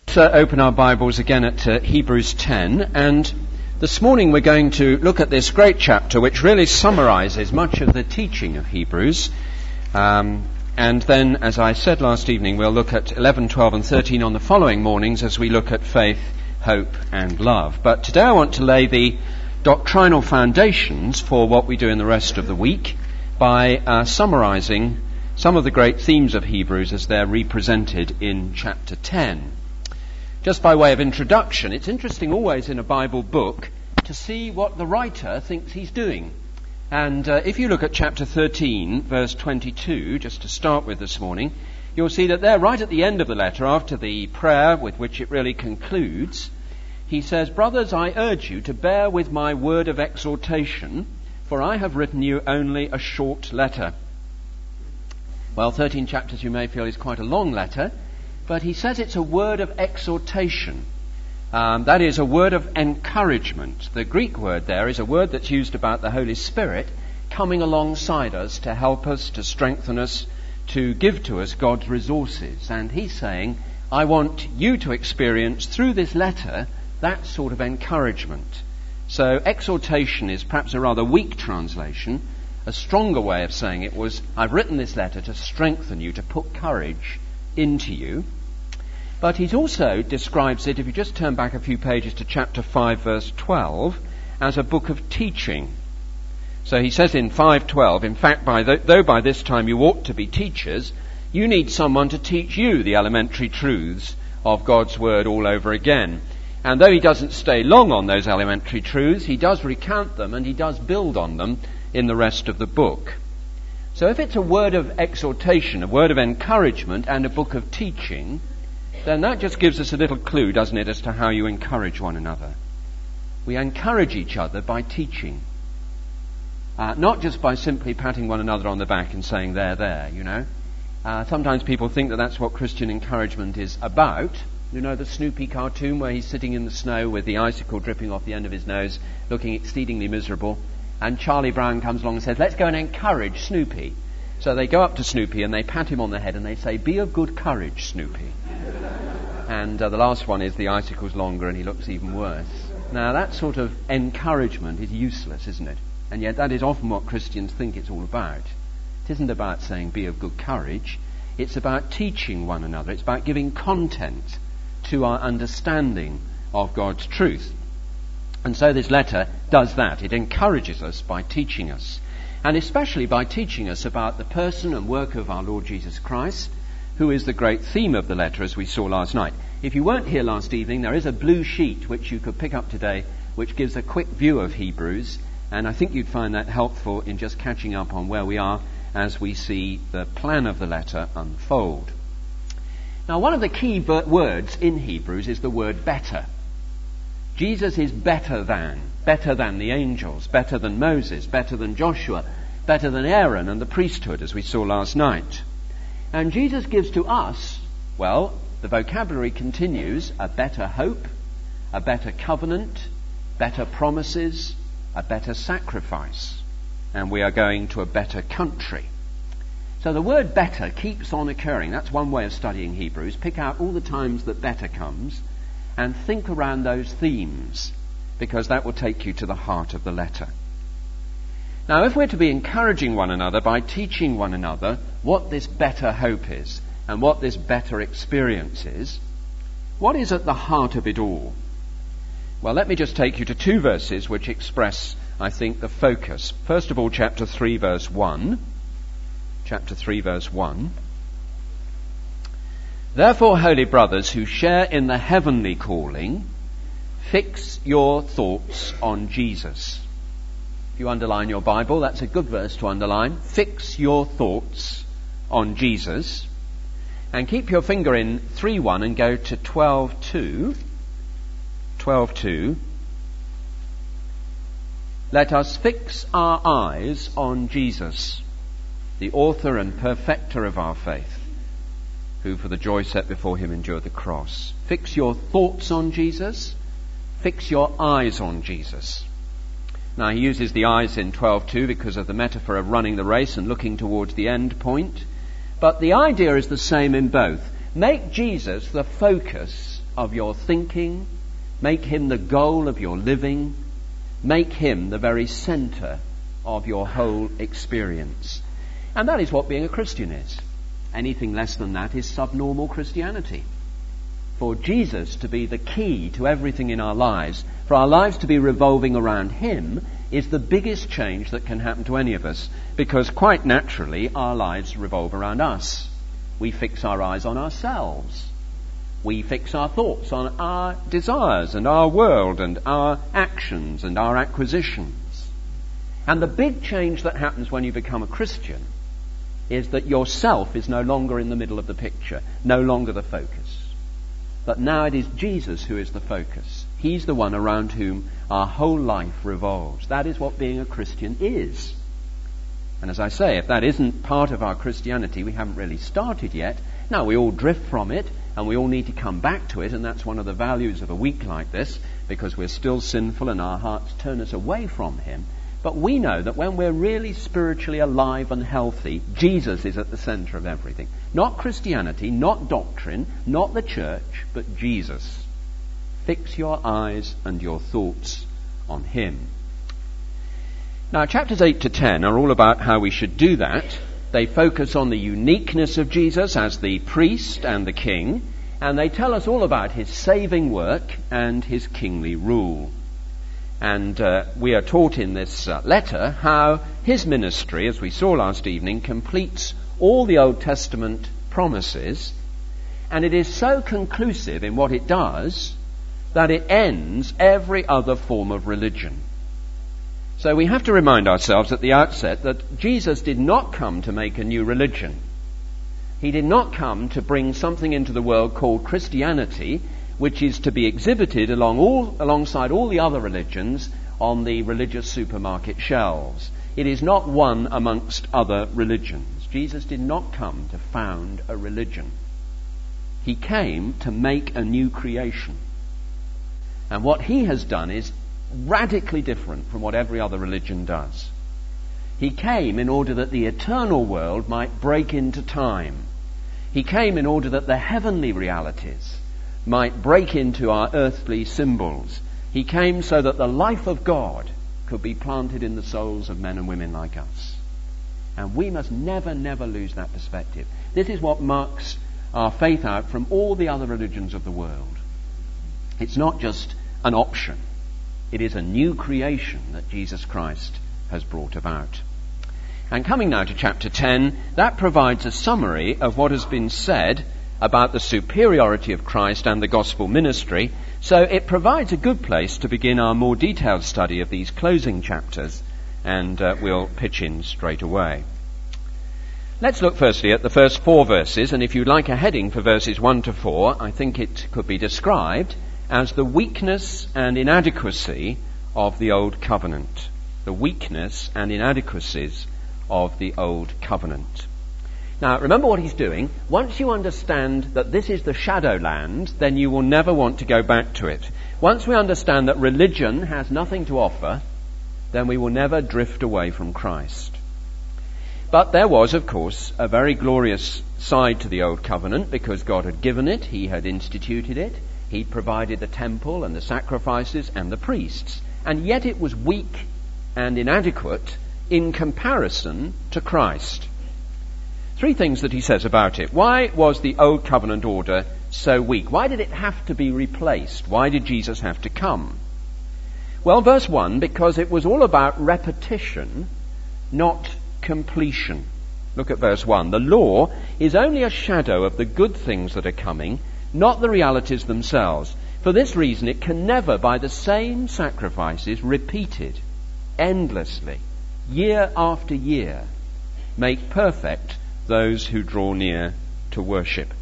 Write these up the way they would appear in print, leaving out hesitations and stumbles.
Open our Bibles again at Hebrews 10, and this morning we're going to look at this great chapter which really summarizes much of the teaching of Hebrews, and then, as I said last evening, we'll look at 11, 12 and 13 on the following mornings as we look at faith, hope and love. But today I want to lay the doctrinal foundations for what we do in the rest of the week by summarizing some of the great themes of Hebrews as they're represented in chapter 10. Just by way of introduction, it's interesting always in a Bible book to see what the writer thinks he's doing. And if you look at chapter 13, verse 22, just to start with this morning, you'll see that there, right at the end of the letter, after the prayer with which it really concludes, he says, "Brothers, I urge you to bear with my word of exhortation, for I have written you only a short letter." Well, 13 chapters you may feel is quite a long letter, but he says it's a word of exhortation. That is a word of encouragement. The Greek word there is a word that's used about the Holy Spirit coming alongside us to help us, to strengthen us, to give to us God's resources. And he's saying, I want you to experience through this letter that sort of encouragement. So exhortation is perhaps a rather weak translation. A stronger way of saying it was, I've written this letter to strengthen you, to put courage into you. But he also describes it, if you just turn back a few pages to chapter 5, verse 12, as a book of teaching. So he says in 5:12, in fact, though by this time you ought to be teachers, you need someone to teach you the elementary truths of God's word all over again. And though he doesn't stay long on those elementary truths, he does recount them and he does build on them in the rest of the book. So if it's a word of exhortation, a word of encouragement, and a book of teaching, then that just gives us a little clue, doesn't it, as to how you encourage one another. We encourage each other by teaching. Not just by simply patting one another on the back and saying, there, you know. Sometimes people think that that's what Christian encouragement is about. You know the Snoopy cartoon where he's sitting in the snow with the icicle dripping off the end of his nose, looking exceedingly miserable. And Charlie Brown comes along and says, let's go and encourage Snoopy. So they go up to Snoopy and they pat him on the head and they say, be of good courage, Snoopy. And the last one is the icicle's longer and he looks even worse. Now that sort of encouragement is useless, isn't it? And yet that is often what Christians think it's all about. It isn't about saying be of good courage. It's about teaching one another. It's about giving content to our understanding of God's truth. And so this letter does that. It encourages us by teaching us. And especially by teaching us about the person and work of our Lord Jesus Christ, who is the great theme of the letter, as we saw last night. If you weren't here last evening, there is a blue sheet which you could pick up today, which gives a quick view of Hebrews, and I think you'd find that helpful in just catching up on where we are as we see the plan of the letter unfold. Now, one of the key words in Hebrews is the word better. Jesus is better than the angels, better than Moses, better than Joshua, better than Aaron and the priesthood, as we saw last night. And Jesus gives to us, well, the vocabulary continues, a better hope, a better covenant, better promises, a better sacrifice. And we are going to a better country. So the word better keeps on occurring. That's one way of studying Hebrews. Pick out all the times that better comes and think around those themes, because that will take you to the heart of the letter. Now, if we're to be encouraging one another by teaching one another what this better hope is and what this better experience is, what is at the heart of it all? Well, let me just take you to two verses which express, I think, the focus. First of all, chapter 3, verse 1. Chapter 3, verse 1. Therefore, holy brothers who share in the heavenly calling, fix your thoughts on Jesus. If you underline your Bible, that's a good verse to underline. Fix your thoughts on Jesus. And keep your finger in 3:1 and go to 12:2. 12:2. Let us fix our eyes on Jesus, the author and perfecter of our faith, who for the joy set before him endured the cross. Fix your thoughts on Jesus. Fix your eyes on Jesus. Now, he uses the eyes in 12:2 because of the metaphor of running the race and looking towards the end point. But the idea is the same in both. Make Jesus the focus of your thinking, make him the goal of your living, make him the very center of your whole experience. And that is what being a Christian is. Anything less than that is subnormal Christianity. For Jesus to be the key to everything in our lives, for our lives to be revolving around him, is the biggest change that can happen to any of us, because quite naturally our lives revolve around us. We fix our eyes on ourselves. We fix our thoughts on our desires and our world and our actions and our acquisitions. And the big change that happens when you become a Christian is that yourself is no longer in the middle of the picture, no longer the focus. But now it is Jesus who is the focus. He's the one around whom our whole life revolves. That is what being a Christian is. And as I say, if that isn't part of our Christianity, we haven't really started yet. Now, we all drift from it, and we all need to come back to it, and that's one of the values of a week like this, because we're still sinful and our hearts turn us away from him. But we know that when we're really spiritually alive and healthy, Jesus is at the center of everything. Not Christianity, not doctrine, not the church, but Jesus. Fix your eyes and your thoughts on him. Now, chapters 8 to 10 are all about how we should do that. They focus on the uniqueness of Jesus as the priest and the king, and they tell us all about his saving work and his kingly rule. And we are taught in this letter how his ministry, as we saw last evening, completes all the Old Testament promises, and it is so conclusive in what it does that it ends every other form of religion. So we have to remind ourselves at the outset that Jesus did not come to make a new religion. He did not come to bring something into the world called Christianity, which is to be exhibited alongside all the other religions on the religious supermarket shelves. It is not one amongst other religions. Jesus did not come to found a religion. He came to make a new creation. And what he has done is radically different from what every other religion does. He came in order that the eternal world might break into time. He came in order that the heavenly realities might break into our earthly symbols. He came so that the life of God could be planted in the souls of men and women like us. And we must never, never lose that perspective. This is what marks our faith out from all the other religions of the world. It's not just an option. It is a new creation that Jesus Christ has brought about. And coming now to chapter 10, that provides a summary of what has been said about the superiority of Christ and the gospel ministry. So it provides a good place to begin our more detailed study of these closing chapters, and we'll pitch in straight away. Let's look firstly at the first 4 verses, and if you'd like a heading for verses 1 to 4, I think it could be described as the weakness and inadequacy of the Old Covenant. The weakness and inadequacies of the Old Covenant. Now, remember what he's doing. Once you understand that this is the shadow land, then you will never want to go back to it. Once we understand that religion has nothing to offer, then we will never drift away from Christ. But there was, of course, a very glorious side to the Old Covenant, because God had given it, he had instituted it, he provided the temple and the sacrifices and the priests, and yet it was weak and inadequate in comparison to Christ. 3 things that he says about it. Why was the Old Covenant order so weak? Why did it have to be replaced? Why did Jesus have to come? Well, verse 1, because it was all about repetition, not completion. Look at verse 1. The law is only a shadow of the good things that are coming, not the realities themselves. For this reason, it can never, by the same sacrifices repeated endlessly, year after year, make perfect those who draw near to worship.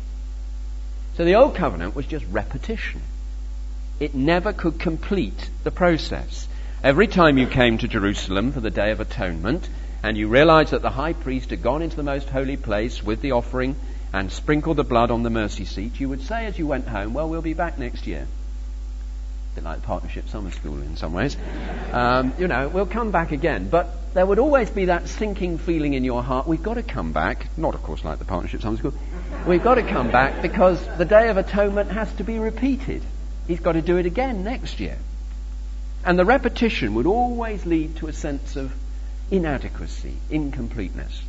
So the Old Covenant was just repetition. It never could complete the process. Every time you came to Jerusalem for the Day of Atonement, and you realized that the high priest had gone into the most holy place with the offering and sprinkled the blood on the mercy seat, you would say as you went home, well, we'll be back next year. A bit like Partnership Summer School in some ways. We'll come back again. But there would always be that sinking feeling in your heart, we've got to come back. Not, of course, like the Partnership Sunday School. We've got to come back because the Day of Atonement has to be repeated. He's got to do it again next year. And the repetition would always lead to a sense of inadequacy, incompleteness.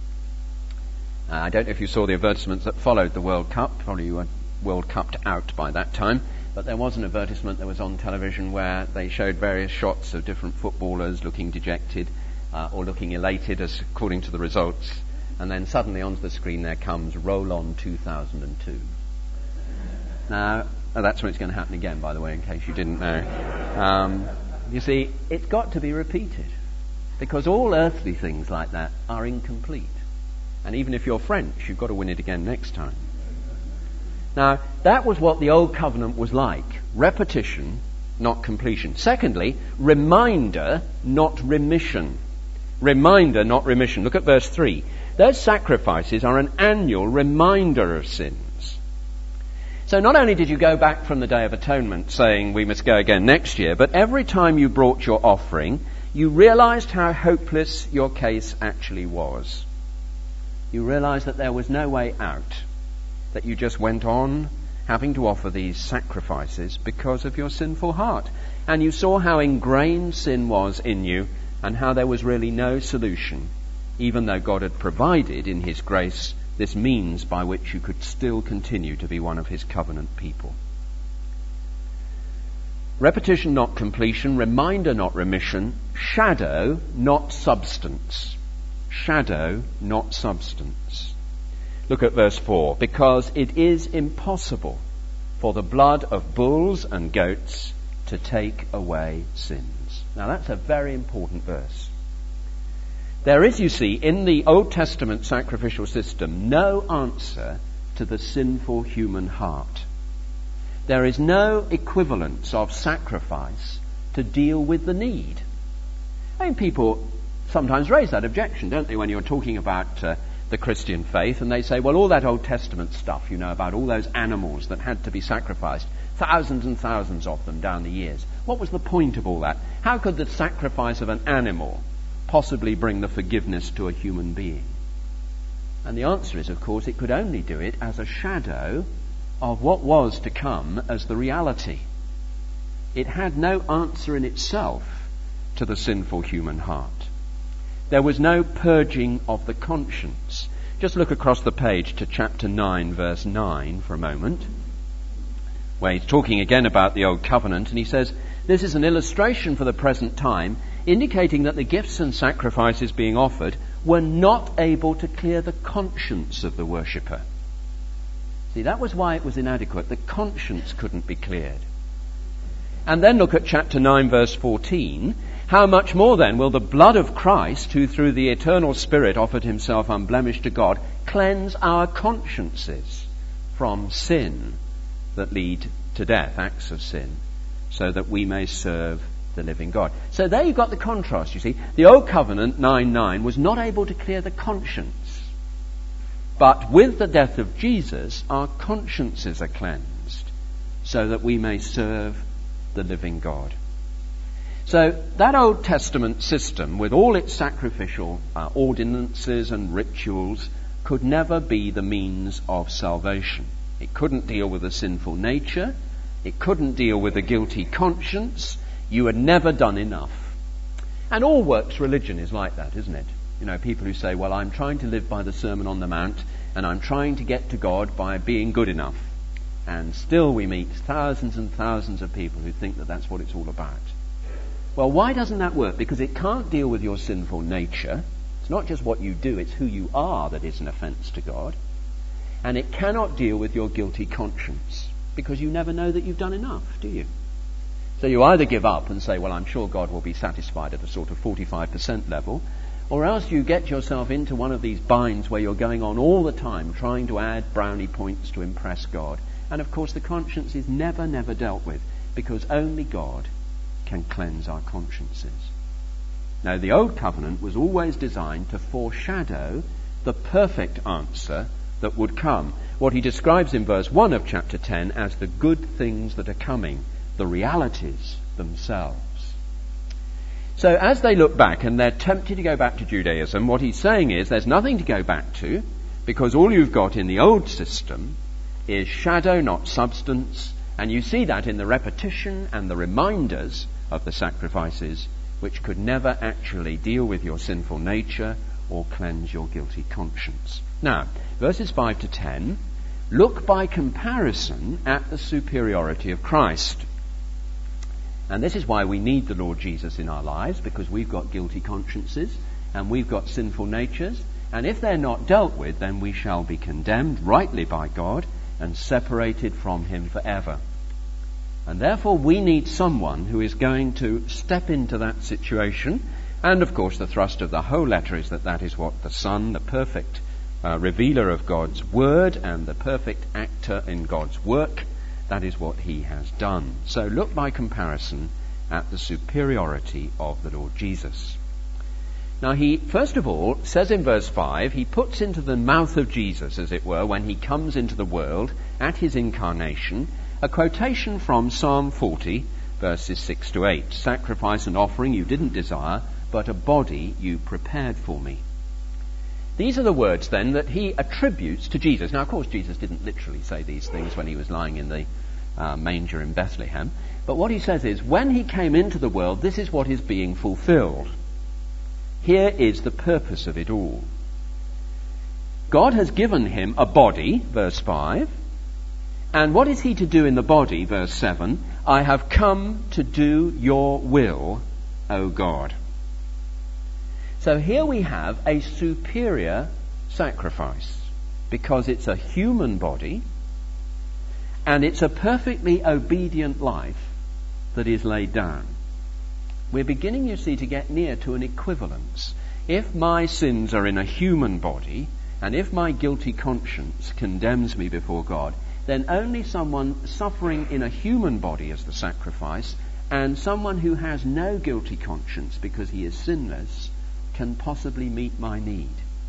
I don't know if you saw the advertisements that followed the World Cup. Probably you were World Cupped out by that time. But there was an advertisement that was on television where they showed various shots of different footballers looking dejected or looking elated according to the results. And then suddenly onto the screen there comes Roll On 2002. Now, that's when it's going to happen again, by the way, in case you didn't know. You see, it's got to be repeated. Because all earthly things like that are incomplete. And even if you're French, you've got to win it again next time. Now, that was what the Old Covenant was like. Repetition, not completion. Secondly, reminder, not remission. Reminder, not remission. Look at verse 3. Those sacrifices are an annual reminder of sins. So not only did you go back from the Day of Atonement saying we must go again next year, but every time you brought your offering, you realized how hopeless your case actually was. You realized that there was no way out, that you just went on having to offer these sacrifices because of your sinful heart. And you saw how ingrained sin was in you and how there was really no solution, even though God had provided in His grace this means by which you could still continue to be one of His covenant people. Repetition, not completion. Reminder, not remission. Shadow, not substance. Shadow, not substance. Look at verse 4. Because it is impossible for the blood of bulls and goats to take away sins. Now that's a very important verse. There is, you see, in the Old Testament sacrificial system, no answer to the sinful human heart. There is no equivalence of sacrifice to deal with the need. I mean, people sometimes raise that objection, don't they, when you're talking about the Christian faith, and they say, well, all that Old Testament stuff, you know, about all those animals that had to be sacrificed, thousands and thousands of them down the years. What was the point of all that? How could the sacrifice of an animal possibly bring the forgiveness to a human being? And the answer is, of course, it could only do it as a shadow of what was to come as the reality. It had no answer in itself to the sinful human heart. There was no purging of the conscience. Just look across the page to chapter 9, verse 9 for a moment, where he's talking again about the Old Covenant, and he says, this is an illustration for the present time, indicating that the gifts and sacrifices being offered were not able to clear the conscience of the worshipper. See, that was why it was inadequate. The conscience couldn't be cleared. And then look at chapter 9, verse 14. How much more then will the blood of Christ, who through the eternal Spirit offered himself unblemished to God, cleanse our consciences from sin that lead to death, acts of sin, so that we may serve the living God. So there you've got the contrast, you see. The Old Covenant, 9:9, was not able to clear the conscience. But with the death of Jesus, our consciences are cleansed, so that we may serve the living God. So that Old Testament system, with all its sacrificial ordinances and rituals, could never be the means of salvation. It couldn't deal with a sinful nature. It couldn't deal with a guilty conscience. You had never done enough. And all works religion is like that, isn't it? You know, people who say, well, I'm trying to live by the Sermon on the Mount, and I'm trying to get to God by being good enough. And still we meet thousands and thousands of people who think that that's what it's all about. Well, why doesn't that work? Because it can't deal with your sinful nature. It's not just what you do, it's who you are that is an offence to God. And it cannot deal with your guilty conscience, because you never know that you've done enough, do you? So you either give up and say, well, I'm sure God will be satisfied at a sort of 45% level, or else you get yourself into one of these binds where you're going on all the time trying to add brownie points to impress God. And of course the conscience is never dealt with, because only God can cleanse our consciences. Now, the Old Covenant was always designed to foreshadow the perfect answer that would come. What he describes in verse 1 of chapter 10 as the good things that are coming, the realities themselves. So as they look back and they're tempted to go back to Judaism, what he's saying is there's nothing to go back to, because all you've got in the old system is shadow, not substance, and you see that in the repetition and the reminders of the sacrifices, which could never actually deal with your sinful nature or cleanse your guilty conscience. Now, verses 5 to 10, look by comparison at the superiority of Christ. And this is why we need the Lord Jesus in our lives, because we've got guilty consciences and we've got sinful natures, and if they're not dealt with, then we shall be condemned rightly by God and separated from him forever. And therefore we need someone who is going to step into that situation. And of course the thrust of the whole letter is that is what the Son, the perfect revealer of God's word and the perfect actor in God's work, that is what he has done. So look by comparison at the superiority of the Lord Jesus. Now he, first of all, says in verse 5, he puts into the mouth of Jesus, as it were, when he comes into the world at his incarnation, a quotation from Psalm 40, verses 6 to 8. Sacrifice and offering you didn't desire, but a body you prepared for me. These are the words then that he attributes to Jesus. Now of course Jesus didn't literally say these things when he was lying in the manger in Bethlehem. But what he says is, when he came into the world, this is what is being fulfilled. Here is the purpose of it all. God has given him a body, verse 5. And what is he to do in the body, verse 7? I have come to do your will, O God. So here we have a superior sacrifice, because it's a human body and it's a perfectly obedient life that is laid down. We're beginning, you see, to get near to an equivalence. If my sins are in a human body, and if my guilty conscience condemns me before God, then only someone suffering in a human body is the sacrifice, and someone who has no guilty conscience because he is sinless can possibly meet my need.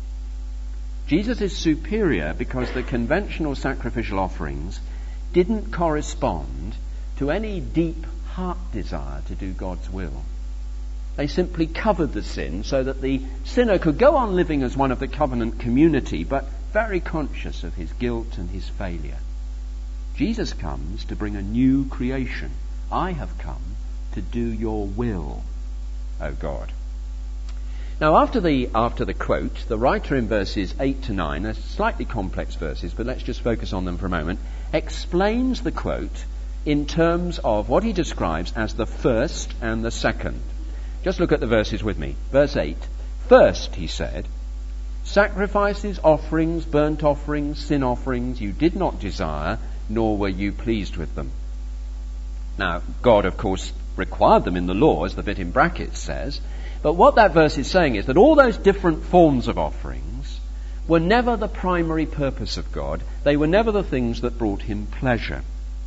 Jesus is superior because the conventional sacrificial offerings didn't correspond to any deep heart desire to do God's will. They simply covered the sin so that the sinner could go on living as one of the covenant community, but very conscious of his guilt and his failure. Jesus comes to bring a new creation. I have come to do your will, O God. Now after the quote, the writer in verses 8 to 9, they're slightly complex verses, but let's just focus on them for a moment, explains the quote in terms of what he describes as the first and the second. Just look at the verses with me. Verse 8. First, he said, sacrifices, offerings, burnt offerings, sin offerings you did not desire, nor were you pleased with them. Now, God, of course, required them in the law, as the bit in brackets says. But what that verse is saying is that all those different forms of offerings were never the primary purpose of God. They were never the things that brought him pleasure.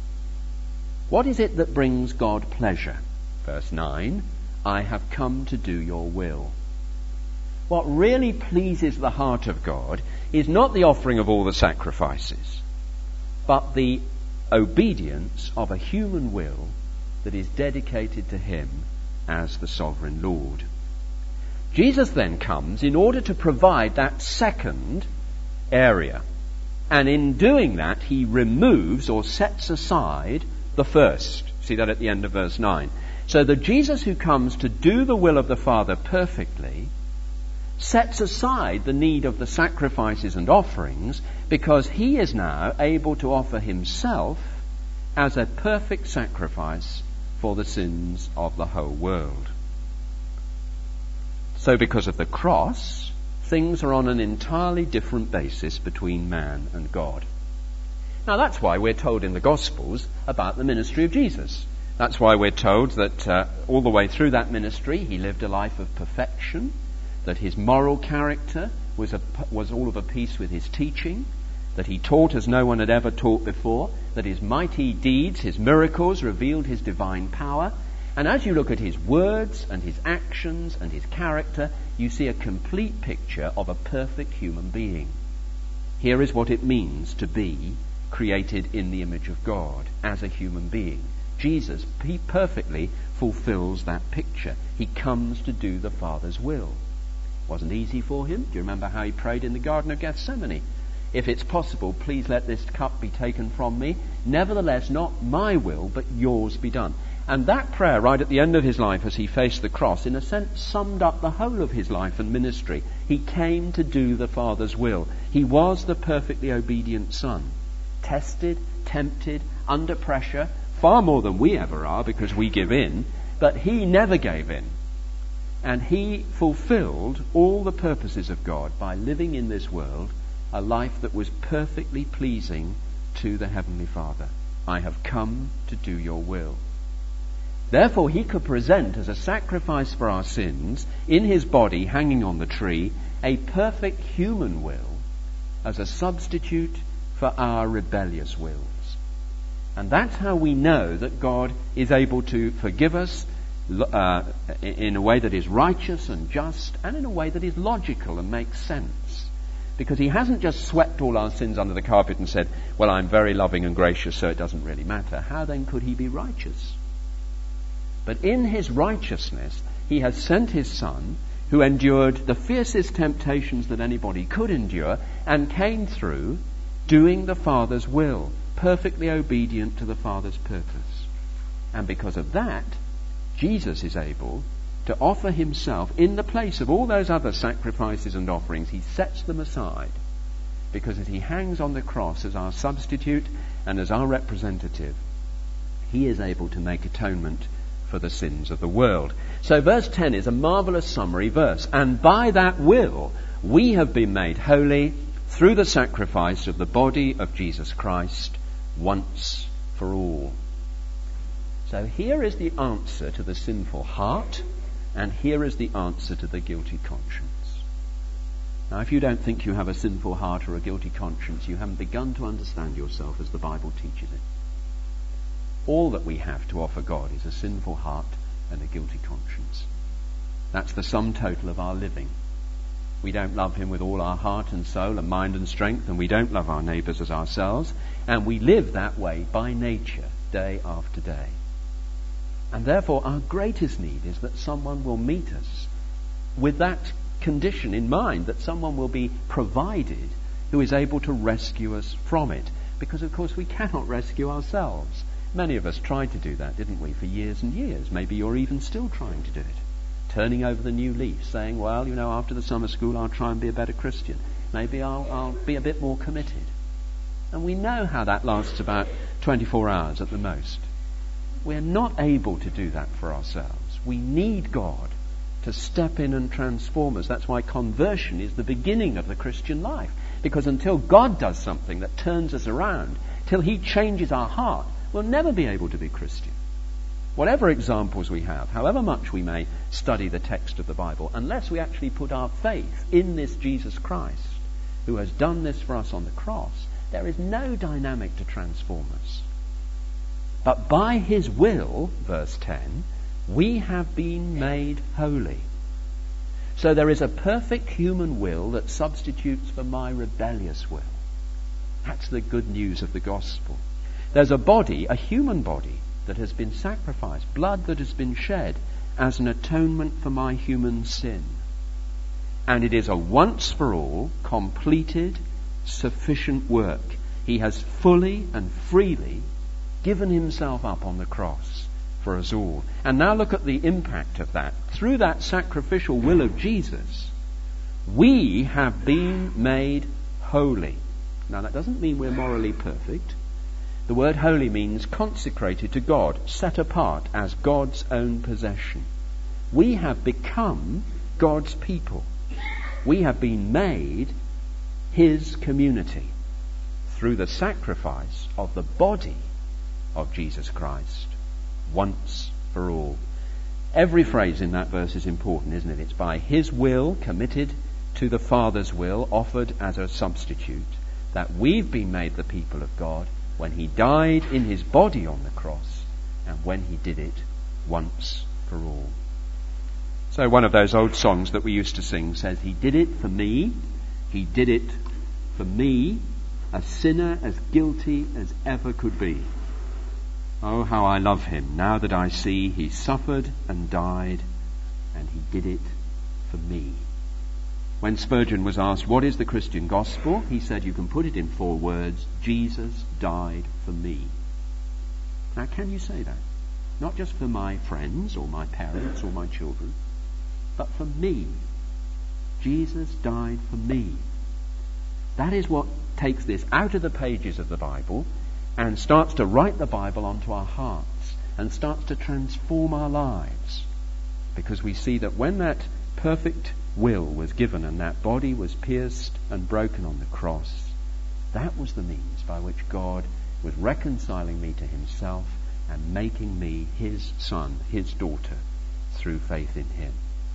What is it that brings God pleasure? Verse 9, I have come to do your will. What really pleases the heart of God is not the offering of all the sacrifices, but the obedience of a human will that is dedicated to him as the sovereign Lord. Jesus then comes in order to provide that second area. And in doing that, he removes or sets aside the first. See that at the end of verse 9. So the Jesus who comes to do the will of the Father perfectly sets aside the need of the sacrifices and offerings, because he is now able to offer himself as a perfect sacrifice for the sins of the whole world. So because of the cross, things are on an entirely different basis between man and God. Now that's why we're told in the Gospels about the ministry of Jesus. That's why we're told that all the way through that ministry he lived a life of perfection, that his moral character was all of a piece with his teaching, that he taught as no one had ever taught before, that his mighty deeds, his miracles revealed his divine power. And as you look at his words and his actions and his character, you see a complete picture of a perfect human being. Here is what it means to be created in the image of God as a human being. Jesus, he perfectly fulfills that picture. He comes to do the Father's will. Wasn't easy for him. Do you remember how he prayed in the Garden of Gethsemane? If it's possible, please let this cup be taken from me. Nevertheless, not my will, but yours be done. And that prayer, right at the end of his life as he faced the cross, in a sense summed up the whole of his life and ministry. He came to do the Father's will. He was the perfectly obedient Son. Tested, tempted, under pressure, far more than we ever are because we give in, but he never gave in. And he fulfilled all the purposes of God by living in this world a life that was perfectly pleasing to the Heavenly Father. I have come to do your will. Therefore he could present as a sacrifice for our sins, in his body hanging on the tree, a perfect human will as a substitute for our rebellious wills. And that's how we know that God is able to forgive us in a way that is righteous and just, and in a way that is logical and makes sense. Because he hasn't just swept all our sins under the carpet and said, well, I'm very loving and gracious, so it doesn't really matter. How then could he be righteous? But in his righteousness, he has sent his Son, who endured the fiercest temptations that anybody could endure, and came through doing the Father's will, perfectly obedient to the Father's purpose. And because of that, Jesus is able to offer himself in the place of all those other sacrifices and offerings. He sets them aside, because as he hangs on the cross as our substitute and as our representative, he is able to make atonement for the sins of the world. So verse 10 is a marvelous summary verse. And by that will we have been made holy through the sacrifice of the body of Jesus Christ once for all. So here is the answer to the sinful heart, and here is the answer to the guilty conscience. Now, if you don't think you have a sinful heart or a guilty conscience, you haven't begun to understand yourself as the Bible teaches it. All that we have to offer God is a sinful heart and a guilty conscience. That's the sum total of our living. We don't love him with all our heart and soul and mind and strength, and we don't love our neighbours as ourselves, and we live that way by nature, day after day. And therefore our greatest need is that someone will meet us with that condition in mind, that someone will be provided who is able to rescue us from it. Because of course we cannot rescue ourselves. Many of us tried to do that, didn't we, for years and years. Maybe you're even still trying to do it. Turning over the new leaf, saying, well, you know, after the summer school I'll try and be a better Christian. Maybe I'll be a bit more committed. And we know how that lasts about 24 hours at the most. We're not able to do that for ourselves. We need God to step in and transform us. That's why conversion is the beginning of the Christian life. Because until God does something that turns us around, till he changes our heart, we'll never be able to be Christian. Whatever examples we have, however much we may study the text of the Bible, unless we actually put our faith in this Jesus Christ, who has done this for us on the cross, there is no dynamic to transform us. But by his will, verse 10, we have been made holy. So there is a perfect human will that substitutes for my rebellious will. That's the good news of the gospel. There's a body, a human body, that has been sacrificed, blood that has been shed as an atonement for my human sin. And it is a once for all, completed, sufficient work. He has fully and freely given himself up on the cross for us all. And now look at the impact of that. Through that sacrificial will of Jesus, we have been made holy. Now that doesn't mean we're morally perfect. The word holy means consecrated to God, set apart as God's own possession. We have become God's people. We have been made his community through the sacrifice of the body of Jesus Christ, once for all. Every phrase in that verse is important, isn't it? It's by his will, committed to the Father's will, offered as a substitute, that we've been made the people of God when he died in his body on the cross, and when he did it once for all. So one of those old songs that we used to sing says, he did it for me, he did it for me, a sinner as guilty as ever could be. Oh, how I love him, now that I see he suffered and died, and he did it for me. When Spurgeon was asked, what is the Christian gospel? He said, you can put it in 4 words, Jesus died for me. Now, can you say that? Not just for my friends or my parents or my children, but for me. Jesus died for me. That is what takes this out of the pages of the Bible and starts to write the Bible onto our hearts and starts to transform our lives. Because we see that when that perfect will was given and that body was pierced and broken on the cross, that was the means by which God was reconciling me to himself and making me his son, his daughter, through faith in him.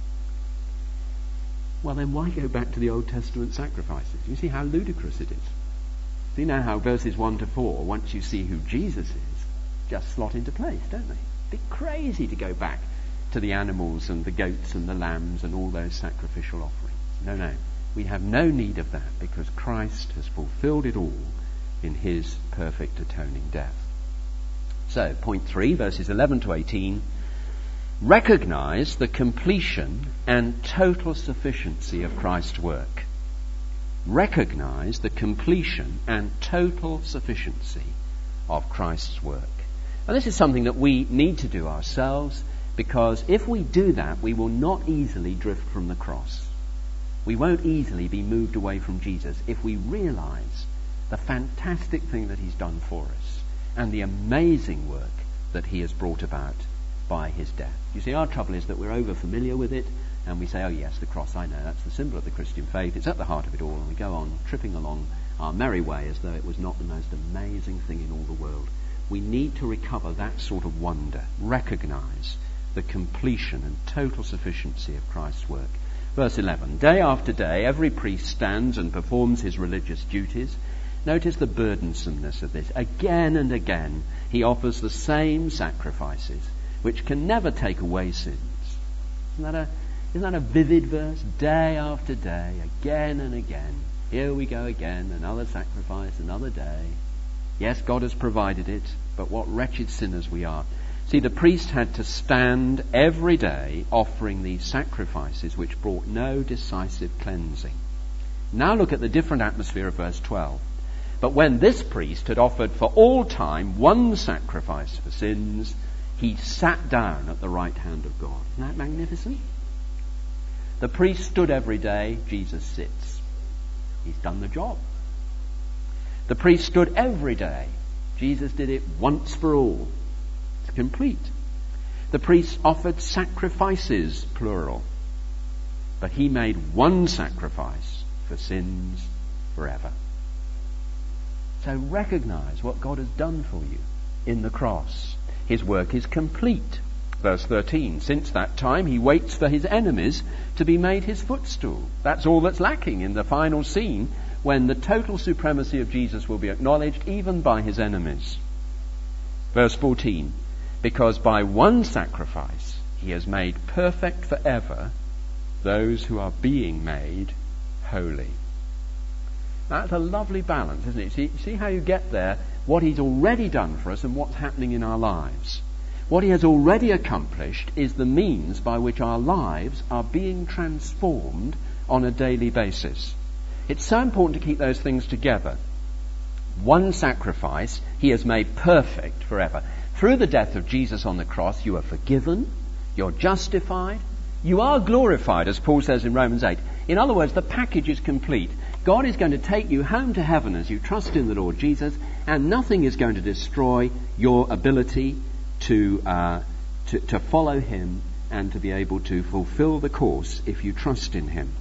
Well, then why go back to the Old Testament sacrifices? You see how ludicrous it is. See now how verses 1 to 4, once you see who Jesus is, just slot into place, don't they? It'd be crazy to go back to the animals and the goats and the lambs and all those sacrificial offerings. No. We have no need of that because Christ has fulfilled it all in his perfect atoning death. So, point 3, verses 11 to 18, recognize the completion and total sufficiency of Christ's work. Recognize the completion and total sufficiency of Christ's work. And this is something that we need to do ourselves, because if we do that, we will not easily drift from the cross. We won't easily be moved away from Jesus if we realize the fantastic thing that he's done for us and the amazing work that he has brought about by his death. You see, our trouble is that we're over familiar with it, and we say, oh yes, the cross, I know, that's the symbol of the Christian faith, it's at the heart of it all, and we go on tripping along our merry way as though it was not the most amazing thing in all the world. We need to recover that sort of wonder, recognize the completion and total sufficiency of Christ's work. Verse 11, day after day every priest stands and performs his religious duties. Notice the burdensomeness of this. Again and again he offers the same sacrifices which can never take away sins. Isn't that a vivid verse? Day after day, again and again. Here we go again, another sacrifice, another day. Yes, God has provided it, but what wretched sinners we are. See, the priest had to stand every day offering these sacrifices which brought no decisive cleansing. Now look at the different atmosphere of verse 12. But when this priest had offered for all time one sacrifice for sins, he sat down at the right hand of God. Isn't that magnificent? The priest stood every day, Jesus sits. He's done the job. The priest stood every day. Jesus did it once for all. It's complete. The priest offered sacrifices, plural. But he made one sacrifice for sins forever. So recognize what God has done for you in the cross. His work is complete. Verse 13, since that time he waits for his enemies to be made his footstool. That's all that's lacking in the final scene, when the total supremacy of Jesus will be acknowledged even by his enemies. Verse 14, because by one sacrifice he has made perfect forever those who are being made holy. That's a lovely balance, isn't it? See how you get there, what he's already done for us and what's happening in our lives. What he has already accomplished is the means by which our lives are being transformed on a daily basis. It's so important to keep those things together. One sacrifice he has made perfect forever. Through the death of Jesus on the cross, you are forgiven, you're justified, you are glorified, as Paul says in Romans 8. In other words, the package is complete. God is going to take you home to heaven as you trust in the Lord Jesus, and nothing is going to destroy your ability to follow him and to be able to fulfill the course if you trust in him.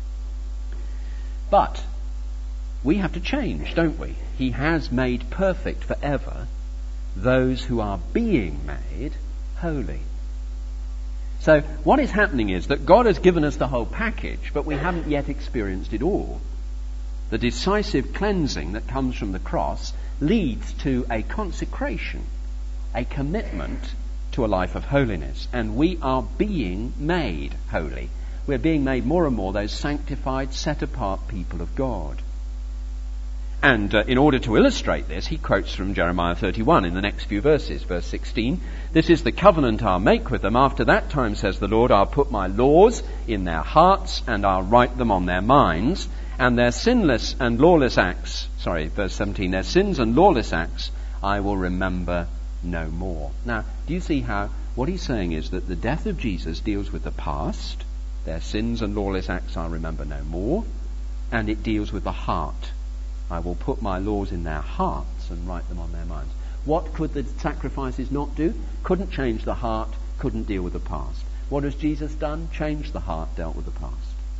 But we have to change, don't we? He has made perfect forever those who are being made holy. So what is happening is that God has given us the whole package, but we haven't yet experienced it all. The decisive cleansing that comes from the cross leads to a consecration, a commitment to a life of holiness. And we are being made holy. We're being made more and more those sanctified, set-apart people of God. And in order to illustrate this, he quotes from Jeremiah 31 in the next few verses. Verse 16, "This is the covenant I'll make with them. After that time, says the Lord, I'll put my laws in their hearts and I'll write them on their minds. And their sinless and lawless acts," verse 17, "their sins and lawless acts I will remember no more." Now, do you see how what he's saying is that the death of Jesus deals with the past, their sins and lawless acts I'll remember no more, and it deals with the heart. I will put my laws in their hearts and write them on their minds. What could the sacrifices not do? Couldn't change the heart, couldn't deal with the past. What has Jesus done? Changed the heart, dealt with the past.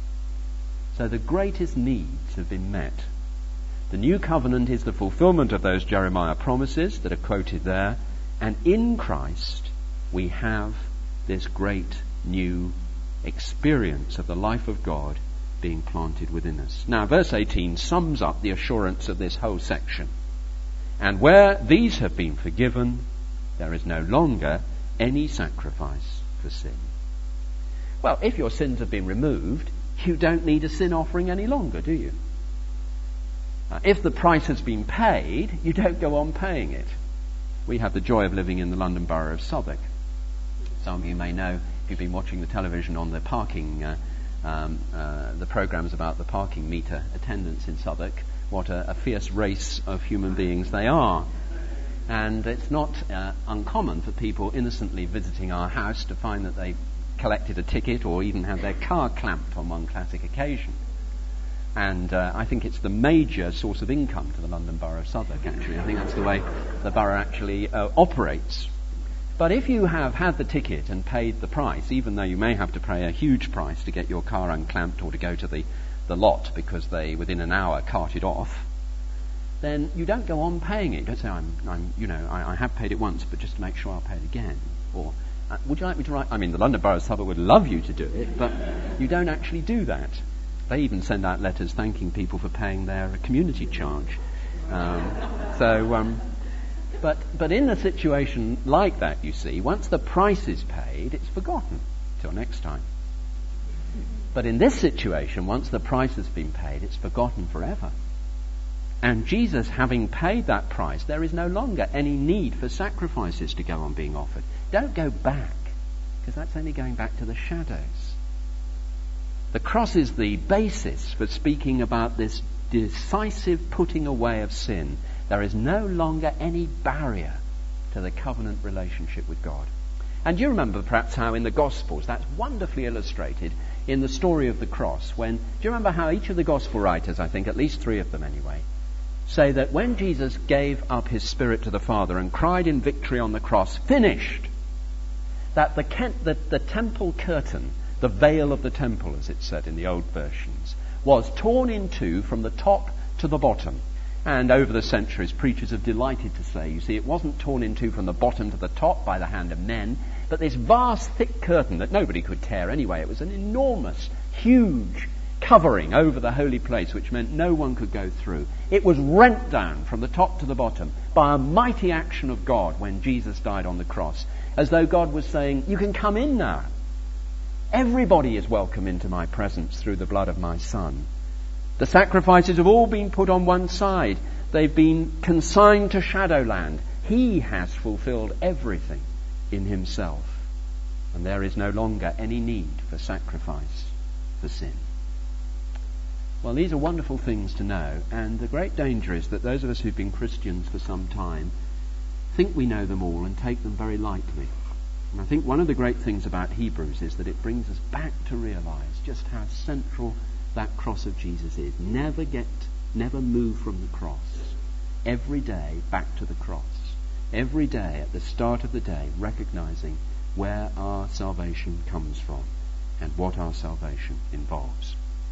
So the greatest needs have been met. The new covenant is the fulfillment of those Jeremiah promises that are quoted there, and in Christ we have this great new experience of the life of God being planted within us. Now, verse 18 sums up the assurance of this whole section. "And where these have been forgiven, there is no longer any sacrifice for sin." Well, if your sins have been removed, you don't need a sin offering any longer, do you? If the price has been paid, you don't go on paying it. We have the joy of living in the London Borough of Southwark. Some of you may know, if you've been watching the television on the parking the programmes about the parking meter attendants in Southwark, what a fierce race of human beings they are. And it's not uncommon for people innocently visiting our house to find that they collected a ticket or even had their car clamped on one classic occasion. And I think it's the major source of income to the London Borough of Southwark, actually. I think that's the way the borough actually operates. But if you have had the ticket and paid the price, even though you may have to pay a huge price to get your car unclamped or to go to the lot because they, within an hour, cart it off, then you don't go on paying it. You don't say, I have paid it once, but just to make sure I'll pay it again. Or, would you like me to write? I mean, the London Borough of Southwark would love you to do it, but you don't actually do that. They even send out letters thanking people for paying their community charge. But in a situation like that, you see, once the price is paid, it's forgotten till next time. But in this situation, once the price has been paid, it's forgotten forever. And Jesus, having paid that price, there is no longer any need for sacrifices to go on being offered. Don't go back, because that's only going back to the shadows. The cross is the basis for speaking about this decisive putting away of sin. There is no longer any barrier to the covenant relationship with God. And you remember perhaps how in the Gospels that's wonderfully illustrated in the story of the cross. Do you remember how each of the Gospel writers, I think at least 3 of them anyway, say that when Jesus gave up his spirit to the Father and cried in victory on the cross, "Finished," that the temple curtain, the veil of the temple, as it said in the old versions, was torn in two from the top to the bottom. And over the centuries, preachers have delighted to say, you see, it wasn't torn in two from the bottom to the top by the hand of men, but this vast, thick curtain that nobody could tear anyway. It was an enormous, huge covering over the holy place, which meant no one could go through. It was rent down from the top to the bottom by a mighty action of God when Jesus died on the cross, as though God was saying, you can come in now. Everybody is welcome into my presence through the blood of my Son. The sacrifices have all been put on one side. They've been consigned to Shadowland. He has fulfilled everything in himself. And there is no longer any need for sacrifice for sin. Well, these are wonderful things to know, and the great danger is that those of us who've been Christians for some time think we know them all and take them very lightly. And I think one of the great things about Hebrews is that it brings us back to realize just how central that cross of Jesus is. Never move from the cross. Every day back to the cross. Every day at the start of the day recognizing where our salvation comes from and what our salvation involves.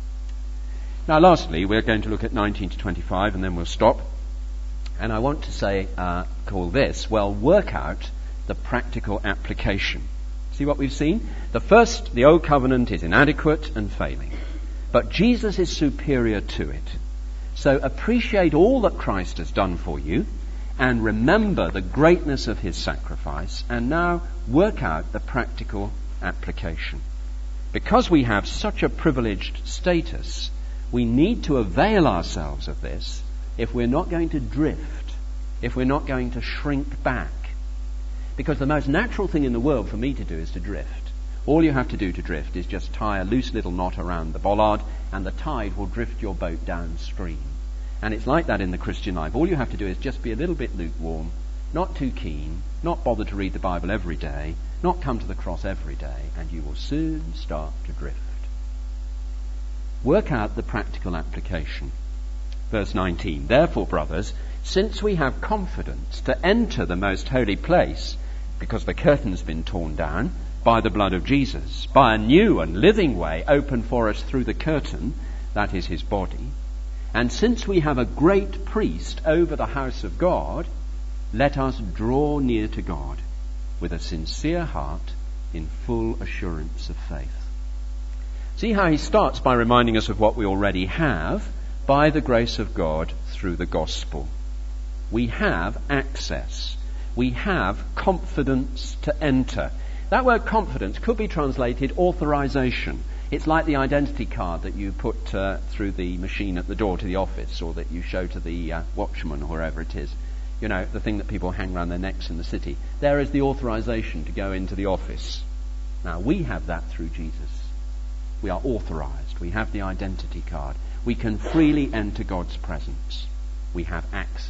Now lastly, we're going to look at 19 to 25 and then we'll stop. And I want to say, call this, work out the practical application. See what we've seen? The old covenant is inadequate and failing. But Jesus is superior to it. So appreciate all that Christ has done for you and remember the greatness of his sacrifice, and now work out the practical application. Because we have such a privileged status, we need to avail ourselves of this if we're not going to drift, if we're not going to shrink back. Because the most natural thing in the world for me to do is to drift. All you have to do to drift is just tie a loose little knot around the bollard, and the tide will drift your boat downstream. And it's like that in the Christian life. All you have to do is just be a little bit lukewarm, not too keen, not bother to read the Bible every day, not come to the cross every day, and you will soon start to drift. Work out the practical application. Verse 19, therefore, brothers, since we have confidence to enter the most holy place, because the curtain's been torn down by the blood of Jesus, by a new and living way open for us through the curtain, that is his body, and since we have a great priest over the house of God, let us draw near to God with a sincere heart in full assurance of faith. See how he starts by reminding us of what we already have by the grace of God through the gospel. We have access. We have confidence to enter. That word confidence could be translated authorization. It's like the identity card that you put through the machine at the door to the office, or that you show to the watchman or wherever it is. You know, the thing that people hang around their necks in the city. There is the authorization to go into the office. Now, we have that through Jesus. We are authorized. We have the identity card. We can freely enter God's presence. We have access.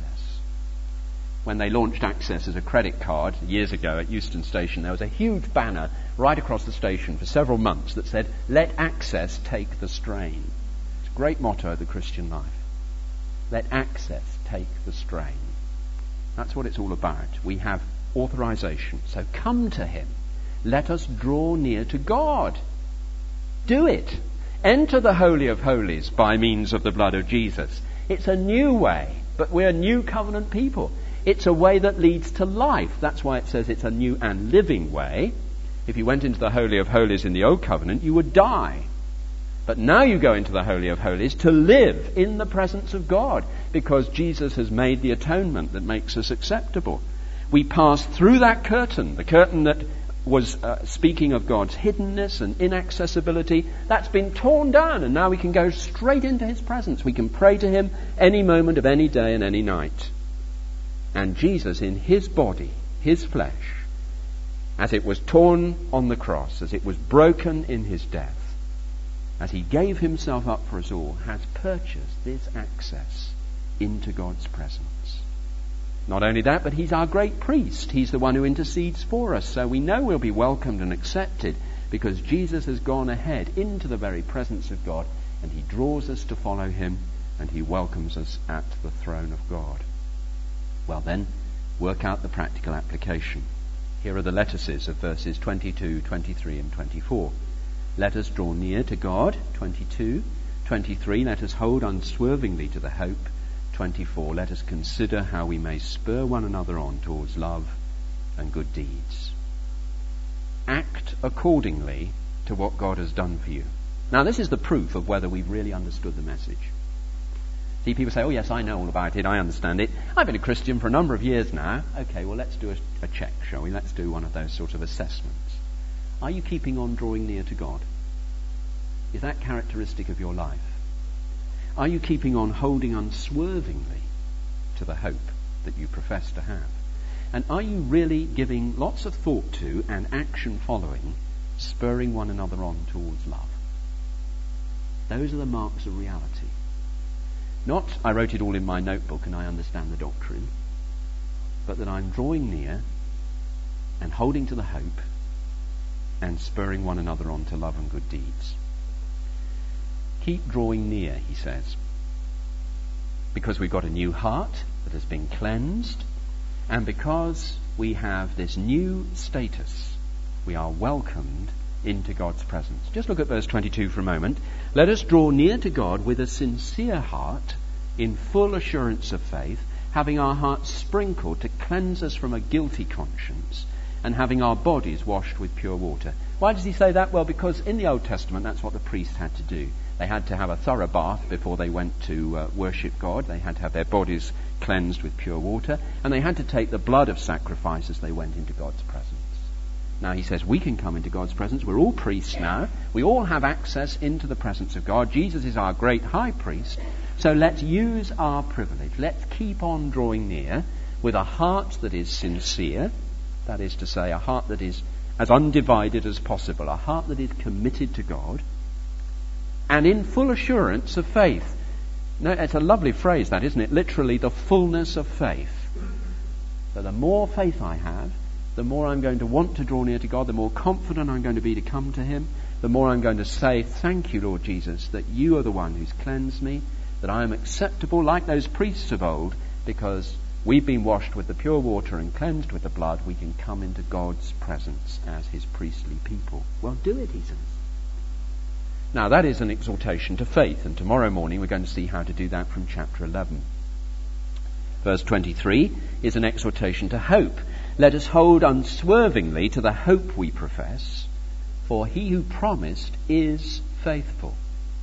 When they launched Access as a credit card years ago at Euston Station, there was a huge banner right across the station for several months that said, "Let Access take the strain." It's a great motto of the Christian life. Let Access take the strain. That's what it's all about. We have authorization. So come to him. Let us draw near to God. Do it. Enter the Holy of Holies by means of the blood of Jesus. It's a new way, but we're new covenant people. It's a way that leads to life. That's why it says it's a new and living way. If you went into the Holy of Holies in the Old Covenant, you would die. But now you go into the Holy of Holies to live in the presence of God, because Jesus has made the atonement that makes us acceptable. We pass through that curtain, the curtain that was speaking of God's hiddenness and inaccessibility. That's been torn down, and now we can go straight into his presence. We can pray to him any moment of any day and any night. And Jesus, in his body, his flesh, as it was torn on the cross, as it was broken in his death, as he gave himself up for us all, has purchased this access into God's presence. Not only that, but he's our great priest. He's the one who intercedes for us, so we know we'll be welcomed and accepted, because Jesus has gone ahead into the very presence of God, and he draws us to follow him, and he welcomes us at the throne of God. Well then, work out the practical application. Here are the lettuces of verses 22, 23 and 24. Let us draw near to God, 22. 23, let us hold unswervingly to the hope. 24, let us consider how we may spur one another on towards love and good deeds. Act accordingly to what God has done for you. Now, this is the proof of whether we've really understood the message. See, people say, "Oh yes, I know all about it, I understand it. I've been a Christian for a number of years now." Okay, well, let's do a check, shall we? Let's do one of those sort of assessments. Are you keeping on drawing near to God? Is that characteristic of your life? Are you keeping on holding unswervingly to the hope that you profess to have? And are you really giving lots of thought to and action following, spurring one another on towards love? Those are the marks of reality. Not, I wrote it all in my notebook and I understand the doctrine, but that I'm drawing near and holding to the hope and spurring one another on to love and good deeds. Keep drawing near, he says, because we've got a new heart that has been cleansed, and because we have this new status, we are welcomed into God's presence. Just look at verse 22 for a moment. Let us draw near to God with a sincere heart, in full assurance of faith, having our hearts sprinkled to cleanse us from a guilty conscience, and having our bodies washed with pure water. Why does he say that? Well, because in the Old Testament, that's what the priests had to do. They had to have a thorough bath before they went to worship God. They had to have their bodies cleansed with pure water, and they had to take the blood of sacrifice as they went into God's presence. Now he says we can come into God's presence. We're all priests now. We all have access into the presence of God. Jesus is our great high priest. So let's use our privilege. Let's keep on drawing near with a heart that is sincere, that is to say, a heart that is as undivided as possible, a heart that is committed to God, and in full assurance of faith. No, it's a lovely phrase, that, isn't it? Literally, the fullness of faith. So the more faith I have, the more I'm going to want to draw near to God, the more confident I'm going to be to come to Him, the more I'm going to say, thank you, Lord Jesus, that you are the one who's cleansed me, that I am acceptable like those priests of old, because we've been washed with the pure water and cleansed with the blood. We can come into God's presence as His priestly people. Well, do it, he says. Now, that is an exhortation to faith, and tomorrow morning we're going to see how to do that from chapter 11. Verse 23 is an exhortation to hope. Let us hold unswervingly to the hope we profess, for he who promised is faithful.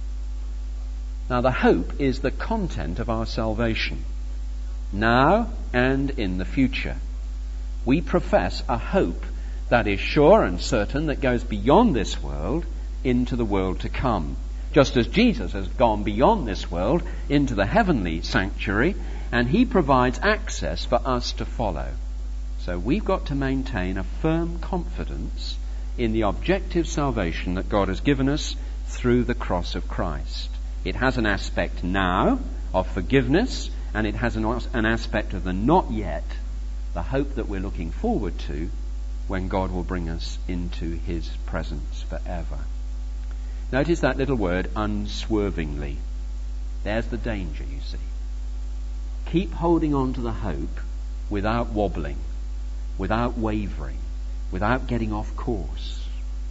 Now, the hope is the content of our salvation, now and in the future. We profess a hope that is sure and certain, that goes beyond this world into the world to come. Just as Jesus has gone beyond this world into the heavenly sanctuary, and he provides access for us to follow. So we've got to maintain a firm confidence in the objective salvation that God has given us through the cross of Christ. It has an aspect now of forgiveness, and it has an aspect of the not yet, the hope that we're looking forward to when God will bring us into his presence forever. Notice that little word, unswervingly. There's the danger, you see. Keep holding on to the hope without wobbling, without wavering, without getting off course.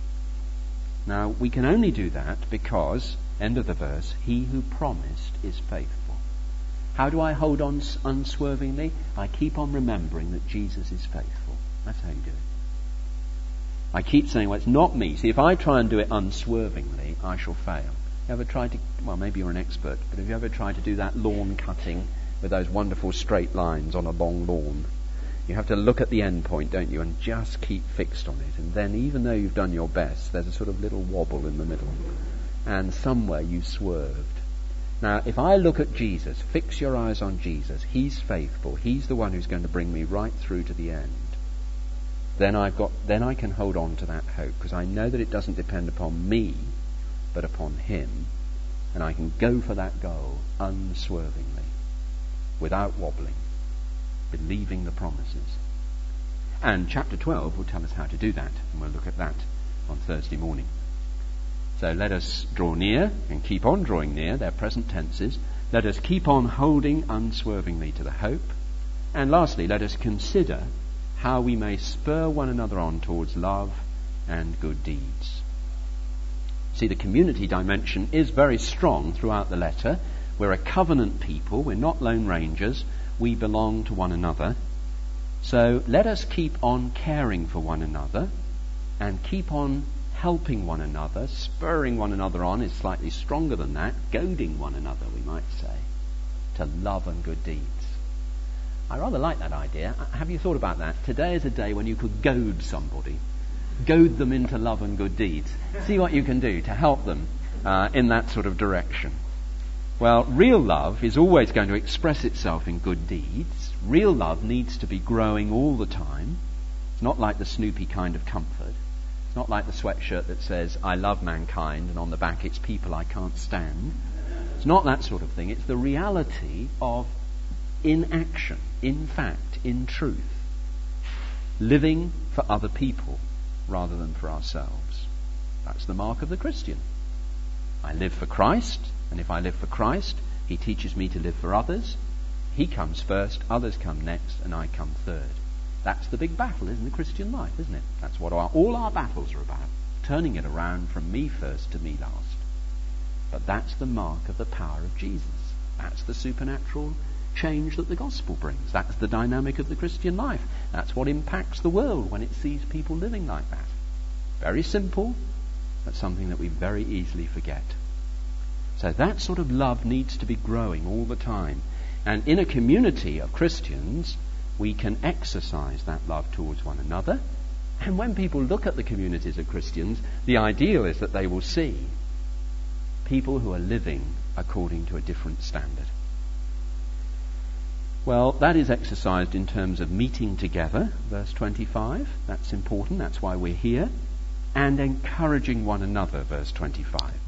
Now, we can only do that because, end of the verse, he who promised is faithful. How do I hold on unswervingly? I keep on remembering that Jesus is faithful. That's how you do it. I keep saying, well, it's not me. See, if I try and do it unswervingly, I shall fail. You ever tried to, well, maybe you're an expert, but have you ever tried to do that lawn cutting with those wonderful straight lines on a long lawn? You have to look at the end point, don't you, and just keep fixed on it. And then, even though you've done your best, there's a sort of little wobble in the middle. And somewhere you swerved. Now, if I look at Jesus, fix your eyes on Jesus, he's faithful. He's the one who's going to bring me right through to the end. Then I can hold on to that hope, because I know that it doesn't depend upon me, but upon him. And I can go for that goal unswervingly, without wobbling, believing the promises. And chapter 12 will tell us how to do that, and we'll look at that on Thursday morning. So let us draw near and keep on drawing near, their present tenses. Let us keep on holding unswervingly to the hope. And lastly, let us consider how we may spur one another on towards love and good deeds. See, the community dimension is very strong throughout the letter. We're a covenant people. We're not lone rangers. We belong to one another. So let us keep on caring for one another and keep on helping one another. Spurring one another on is slightly stronger than that. Goading one another, we might say, to love and good deeds. I rather like that idea. Have you thought about that? Today is a day when you could goad somebody. Goad them into love and good deeds. See what you can do to help them in that sort of direction. Well, real love is always going to express itself in good deeds. Real love needs to be growing all the time. It's not like the Snoopy kind of comfort. It's not like the sweatshirt that says, I love mankind, and on the back it's people I can't stand. It's not that sort of thing. It's the reality of in action, in fact, in truth. Living for other people rather than for ourselves. That's the mark of the Christian. I live for Christ, and if I live for Christ, he teaches me to live for others. He comes first, others come next, and I come third. That's the big battle in the Christian life, isn't it? That's what all our battles are about. Turning it around from me first to me last. But that's the mark of the power of Jesus. That's the supernatural change that the gospel brings. That's the dynamic of the Christian life. That's what impacts the world when it sees people living like that. Very simple, but something that we very easily forget. So that sort of love needs to be growing all the time. And in a community of Christians, we can exercise that love towards one another. And when people look at the communities of Christians, the ideal is that they will see people who are living according to a different standard. Well, that is exercised in terms of meeting together, verse 25. That's important, that's why we're here. And encouraging one another, verse 25.